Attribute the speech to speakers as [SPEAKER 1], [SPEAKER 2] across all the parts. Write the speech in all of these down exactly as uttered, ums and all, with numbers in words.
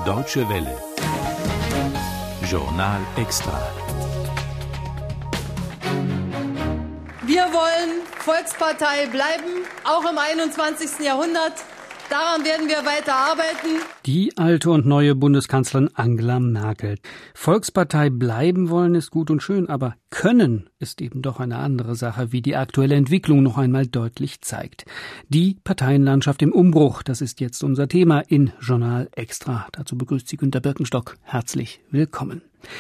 [SPEAKER 1] Deutsche Welle. Journal Extra.
[SPEAKER 2] Wir wollen Volkspartei bleiben, auch im einundzwanzigsten Jahrhundert. Daran werden wir weiter arbeiten.
[SPEAKER 3] Die alte und neue Bundeskanzlerin Angela Merkel. Volkspartei bleiben wollen ist gut und schön, aber können ist eben doch eine andere Sache, wie die aktuelle Entwicklung noch einmal deutlich zeigt. Die Parteienlandschaft im Umbruch, das ist jetzt unser Thema in Journal Extra. Dazu begrüßt Sie Günter Birkenstock. Herzlich willkommen.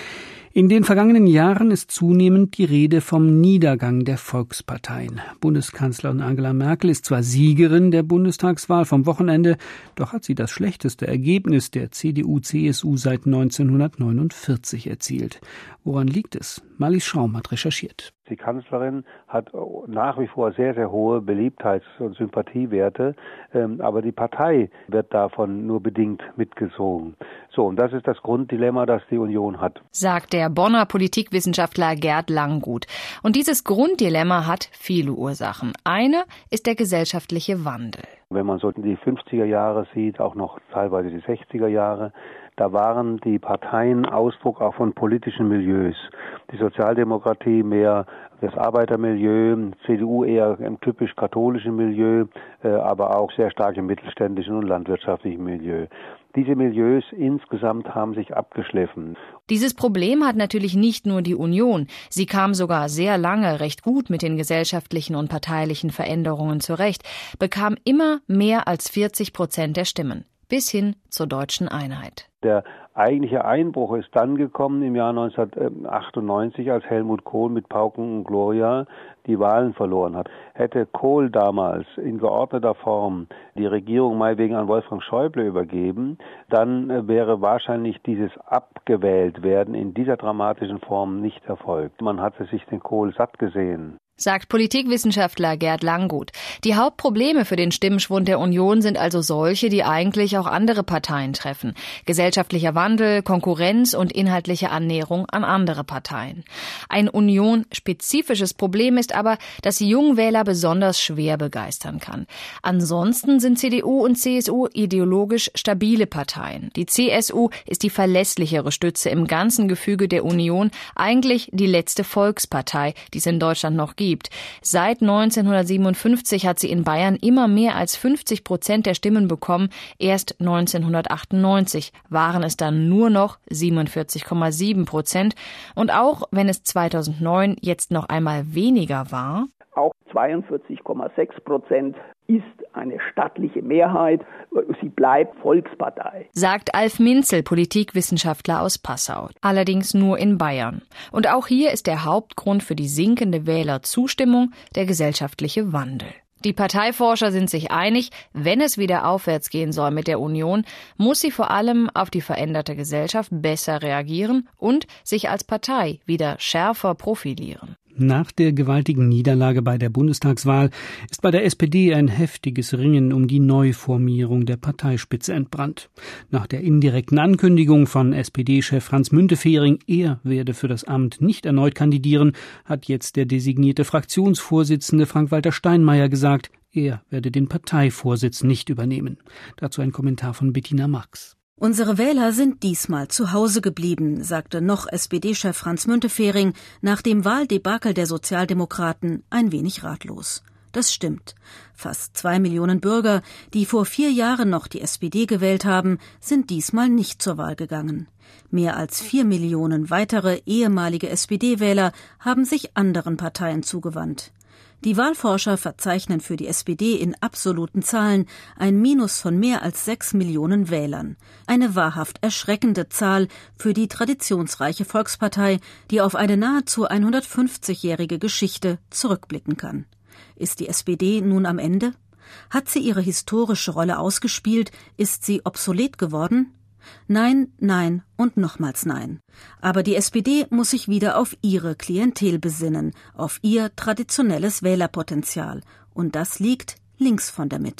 [SPEAKER 3] In den vergangenen Jahren ist zunehmend die Rede vom Niedergang der Volksparteien. Bundeskanzlerin Angela Merkel ist zwar Siegerin der Bundestagswahl vom Wochenende, doch hat sie das schlechteste Ergebnis der C D U C S U seit neunzehnhundertneunundvierzig erzielt. Woran liegt es? Marlies Schaum hat recherchiert.
[SPEAKER 4] Die Kanzlerin hat nach wie vor sehr, sehr hohe Beliebtheits- und Sympathiewerte, aber die Partei wird davon nur bedingt mitgezogen. So, und das ist das Grunddilemma, das die Union hat.
[SPEAKER 5] Sagt der Bonner Politikwissenschaftler Gerd Langguth. Und dieses Grunddilemma hat viele Ursachen. Eine ist der gesellschaftliche Wandel.
[SPEAKER 4] Wenn man so die fünfziger Jahre sieht, auch noch teilweise die sechziger Jahre, da waren die Parteien Ausdruck auch von politischen Milieus. Die Sozialdemokratie mehr das Arbeitermilieu, C D U eher im typisch katholischen Milieu, aber auch sehr stark im mittelständischen und landwirtschaftlichen Milieu. Diese Milieus insgesamt haben sich abgeschliffen.
[SPEAKER 5] Dieses Problem hat natürlich nicht nur die Union. Sie kam sogar sehr lange recht gut mit den gesellschaftlichen und parteilichen Veränderungen zurecht, bekam immer mehr als vierzig Prozent der Stimmen, bis hin zur deutschen Einheit.
[SPEAKER 4] Der eigentliche Einbruch ist dann gekommen im Jahr neunzehnhundertachtundneunzig, als Helmut Kohl mit Pauken und Gloria die Wahlen verloren hat. Hätte Kohl damals in geordneter Form die Regierung meinetwegen an Wolfgang Schäuble übergeben, dann wäre wahrscheinlich dieses Abgewähltwerden in dieser dramatischen Form nicht erfolgt. Man hatte sich den Kohl satt gesehen.
[SPEAKER 5] Sagt Politikwissenschaftler Gerd Langguth. Die Hauptprobleme für den Stimmschwund der Union sind also solche, die eigentlich auch andere Parteien treffen. Gesellschaftlicher Wandel, Konkurrenz und inhaltliche Annäherung an andere Parteien. Ein Union-spezifisches Problem ist aber, dass sie Jungwähler besonders schwer begeistern kann. Ansonsten sind C D U und C S U ideologisch stabile Parteien. Die C S U ist die verlässlichere Stütze im ganzen Gefüge der Union, eigentlich die letzte Volkspartei, die es in Deutschland noch gibt. Gibt. Seit neunzehnhundertsiebenundfünfzig hat sie in Bayern immer mehr als fünfzig Prozent der Stimmen bekommen. Erst neunzehnhundertachtundneunzig waren es dann nur noch siebenundvierzig Komma sieben Prozent. Und auch wenn es zweitausendneun jetzt noch einmal weniger war,
[SPEAKER 6] auch zweiundvierzig Komma sechs Prozent ist eine stattliche Mehrheit. Sie bleibt Volkspartei.
[SPEAKER 5] Sagt Alf Minzel, Politikwissenschaftler aus Passau. Allerdings nur in Bayern. Und auch hier ist der Hauptgrund für die sinkende Wählerzustimmung der gesellschaftliche Wandel. Die Parteiforscher sind sich einig, wenn es wieder aufwärts gehen soll mit der Union, muss sie vor allem auf die veränderte Gesellschaft besser reagieren und sich als Partei wieder schärfer profilieren.
[SPEAKER 3] Nach der gewaltigen Niederlage bei der Bundestagswahl ist bei der S P D ein heftiges Ringen um die Neuformierung der Parteispitze entbrannt. Nach der indirekten Ankündigung von S P D-Chef Franz Müntefering, er werde für das Amt nicht erneut kandidieren, hat jetzt der designierte Fraktionsvorsitzende Frank-Walter Steinmeier gesagt, er werde den Parteivorsitz nicht übernehmen. Dazu ein Kommentar von Bettina Marx.
[SPEAKER 7] Unsere Wähler sind diesmal zu Hause geblieben, sagte noch S P D-Chef Franz Müntefering nach dem Wahldebakel der Sozialdemokraten ein wenig ratlos. Das stimmt. Fast zwei Millionen Bürger, die vor vier Jahren noch die S P D gewählt haben, sind diesmal nicht zur Wahl gegangen. Mehr als vier Millionen weitere ehemalige S P D-Wähler haben sich anderen Parteien zugewandt. Die Wahlforscher verzeichnen für die S P D in absoluten Zahlen ein Minus von mehr als sechs Millionen Wählern. Eine wahrhaft erschreckende Zahl für die traditionsreiche Volkspartei, die auf eine nahezu hundertfünfzigjährige Geschichte zurückblicken kann. Ist die S P D nun am Ende? Hat sie ihre historische Rolle ausgespielt? Ist sie obsolet geworden? Nein, nein und nochmals nein. Aber die S P D muss sich wieder auf ihre Klientel besinnen, auf ihr traditionelles Wählerpotenzial. Und das liegt links von der Mitte.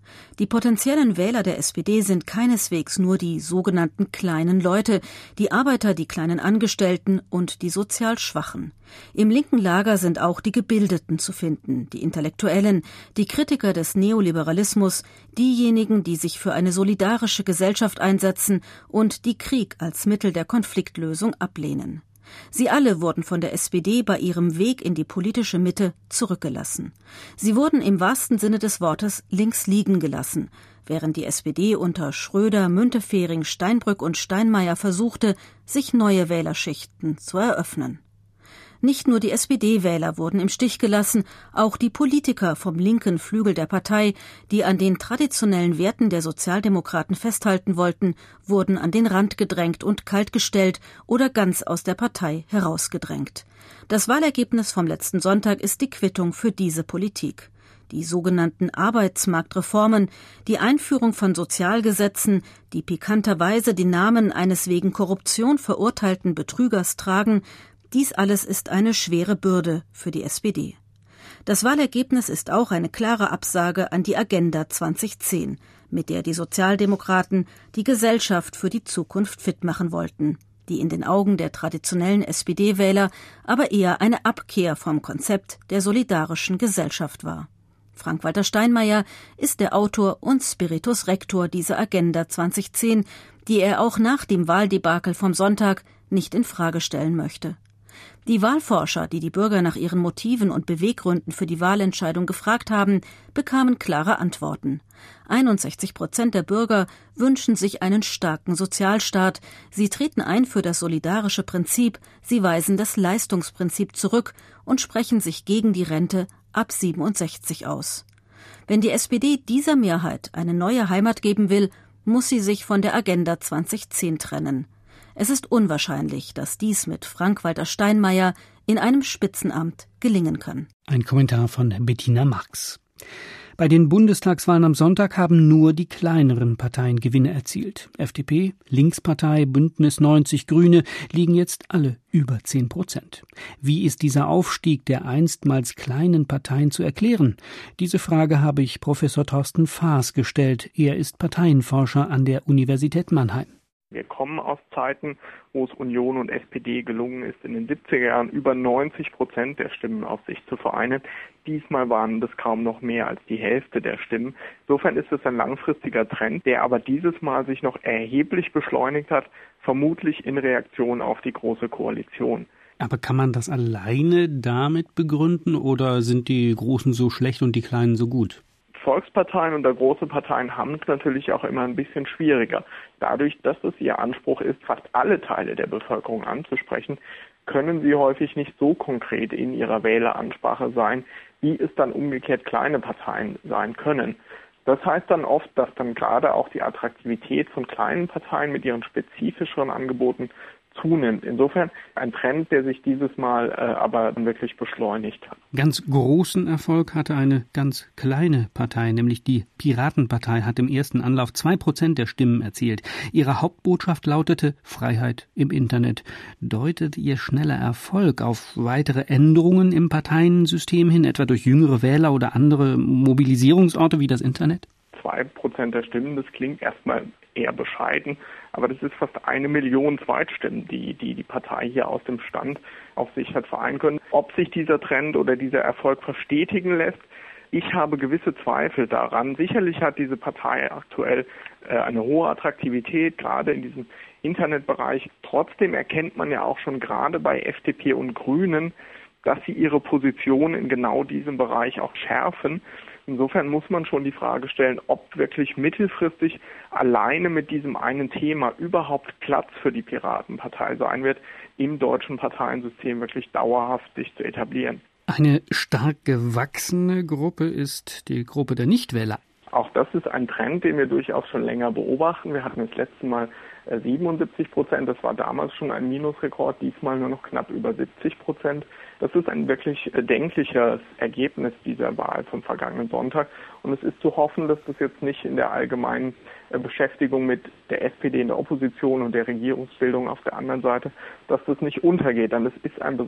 [SPEAKER 7] Die potenziellen Wähler der S P D sind keineswegs nur die sogenannten kleinen Leute, die Arbeiter, die kleinen Angestellten und die sozial Schwachen. Im linken Lager sind auch die Gebildeten zu finden, die Intellektuellen, die Kritiker des Neoliberalismus, diejenigen, die sich für eine solidarische Gesellschaft einsetzen und die Krieg als Mittel der Konfliktlösung ablehnen. Sie alle wurden von der S P D bei ihrem Weg in die politische Mitte zurückgelassen. Sie wurden im wahrsten Sinne des Wortes links liegen gelassen, während die S P D unter Schröder, Müntefering, Steinbrück und Steinmeier versuchte, sich neue Wählerschichten zu eröffnen. Nicht nur die S P D-Wähler wurden im Stich gelassen, auch die Politiker vom linken Flügel der Partei, die an den traditionellen Werten der Sozialdemokraten festhalten wollten, wurden an den Rand gedrängt und kaltgestellt oder ganz aus der Partei herausgedrängt. Das Wahlergebnis vom letzten Sonntag ist die Quittung für diese Politik. Die sogenannten Arbeitsmarktreformen, die Einführung von Sozialgesetzen, die pikanterweise die Namen eines wegen Korruption verurteilten Betrügers tragen, dies alles ist eine schwere Bürde für die S P D. Das Wahlergebnis ist auch eine klare Absage an die Agenda zweitausendzehn, mit der die Sozialdemokraten die Gesellschaft für die Zukunft fit machen wollten, die in den Augen der traditionellen S P D-Wähler aber eher eine Abkehr vom Konzept der solidarischen Gesellschaft war. Frank-Walter Steinmeier ist der Autor und Spiritus Rector dieser Agenda zweitausendzehn, die er auch nach dem Wahldebakel vom Sonntag nicht in Frage stellen möchte. Die Wahlforscher, die die Bürger nach ihren Motiven und Beweggründen für die Wahlentscheidung gefragt haben, bekamen klare Antworten. einundsechzig Prozent der Bürger wünschen sich einen starken Sozialstaat, sie treten ein für das solidarische Prinzip, sie weisen das Leistungsprinzip zurück und sprechen sich gegen die Rente ab siebenundsechzig aus. Wenn die S P D dieser Mehrheit eine neue Heimat geben will, muss sie sich von der Agenda zweitausendzehn trennen. Es ist unwahrscheinlich, dass dies mit Frank-Walter Steinmeier in einem Spitzenamt gelingen kann.
[SPEAKER 3] Ein Kommentar von Bettina Marx. Bei den Bundestagswahlen am Sonntag haben nur die kleineren Parteien Gewinne erzielt. F D P, Linkspartei, Bündnis neunzig, Grüne liegen jetzt alle über zehn Prozent. Wie ist dieser Aufstieg der einstmals kleinen Parteien zu erklären? Diese Frage habe ich Professor Thorsten Faas gestellt. Er ist Parteienforscher an der Universität Mannheim.
[SPEAKER 1] Wir kommen aus Zeiten, wo es Union und S P D gelungen ist, in den siebziger Jahren über neunzig Prozent der Stimmen auf sich zu vereinen. Diesmal waren das kaum noch mehr als die Hälfte der Stimmen. Insofern ist es ein langfristiger Trend, der aber dieses Mal sich noch erheblich beschleunigt hat, vermutlich in Reaktion auf die Große Koalition.
[SPEAKER 3] Aber kann man das alleine damit begründen oder sind die Großen so schlecht und die Kleinen so gut?
[SPEAKER 1] Volksparteien und große Parteien haben es natürlich auch immer ein bisschen schwieriger. Dadurch, dass es ihr Anspruch ist, fast alle Teile der Bevölkerung anzusprechen, können sie häufig nicht so konkret in ihrer Wähleransprache sein, wie es dann umgekehrt kleine Parteien sein können. Das heißt dann oft, dass dann gerade auch die Attraktivität von kleinen Parteien mit ihren spezifischeren Angeboten zunimmt. Insofern ein Trend, der sich dieses Mal äh, aber wirklich beschleunigt hat.
[SPEAKER 3] Ganz großen Erfolg hatte eine ganz kleine Partei, nämlich die Piratenpartei, hat im ersten Anlauf zwei Prozent der Stimmen erzielt. Ihre Hauptbotschaft lautete Freiheit im Internet. Deutet ihr schneller Erfolg auf weitere Änderungen im Parteiensystem hin, etwa durch jüngere Wähler oder andere Mobilisierungsorte wie das Internet?
[SPEAKER 1] Zwei Prozent der Stimmen, das klingt erstmal eher bescheiden, aber das ist fast eine Million Zweitstimmen, die, die die Partei hier aus dem Stand auf sich hat vereinen können. Ob sich dieser Trend oder dieser Erfolg verstetigen lässt, ich habe gewisse Zweifel daran. Sicherlich hat diese Partei aktuell äh, eine hohe Attraktivität, gerade in diesem Internetbereich. Trotzdem erkennt man ja auch schon gerade bei F D P und Grünen, dass sie ihre Position in genau diesem Bereich auch schärfen. Insofern muss man schon die Frage stellen, ob wirklich mittelfristig alleine mit diesem einen Thema überhaupt Platz für die Piratenpartei sein wird, im deutschen Parteiensystem wirklich dauerhaft sich zu etablieren.
[SPEAKER 3] Eine stark gewachsene Gruppe ist die Gruppe der Nichtwähler.
[SPEAKER 1] Auch das ist ein Trend, den wir durchaus schon länger beobachten. Wir hatten das letzte Mal siebenundsiebzig Prozent, das war damals schon ein Minusrekord, diesmal nur noch knapp über siebzig Prozent. Das ist ein wirklich bedenkliches Ergebnis dieser Wahl vom vergangenen Sonntag. Und es ist zu hoffen, dass das jetzt nicht in der allgemeinen Beschäftigung mit der S P D in der Opposition und der Regierungsbildung auf der anderen Seite, dass das nicht untergeht. Denn es ist ein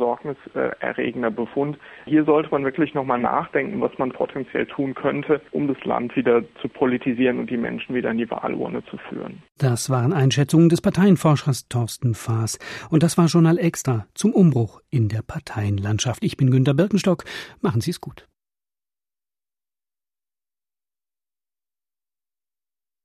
[SPEAKER 1] besorgniserregender Befund. Hier sollte man wirklich nochmal nachdenken, was man potenziell tun könnte, um das Land wieder wieder zu politisieren und die Menschen wieder in die Wahlurne zu führen.
[SPEAKER 3] Das waren Einschätzungen des Parteienforschers Thorsten Faas. Und das war Journal Extra zum Umbruch in der Parteienlandschaft. Ich bin Günter Birkenstock. Machen Sie es gut.